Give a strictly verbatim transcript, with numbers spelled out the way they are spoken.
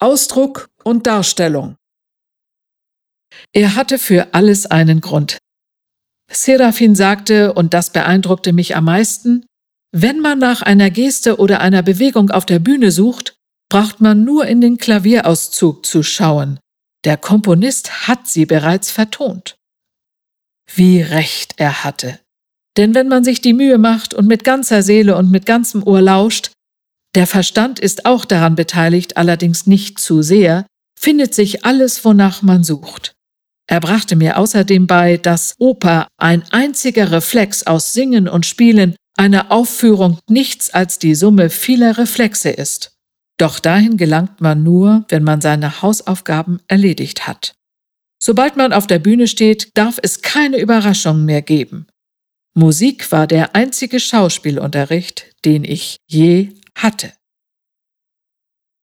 Ausdruck und Darstellung. Er hatte für alles einen Grund. Serafin sagte, und das beeindruckte mich am meisten: Wenn man nach einer Geste oder einer Bewegung auf der Bühne sucht, braucht man nur in den Klavierauszug zu schauen. Der Komponist hat sie bereits vertont. Wie recht er hatte. Denn wenn man sich die Mühe macht und mit ganzer Seele und mit ganzem Ohr lauscht, der Verstand ist auch daran beteiligt, allerdings nicht zu sehr, findet sich alles, wonach man sucht. Er brachte mir außerdem bei, dass Oper ein einziger Reflex aus Singen und Spielen, eine Aufführung nichts als die Summe vieler Reflexe ist. Doch dahin gelangt man nur, wenn man seine Hausaufgaben erledigt hat. Sobald man auf der Bühne steht, darf es keine Überraschungen mehr geben. Musik war der einzige Schauspielunterricht, den ich je hatte.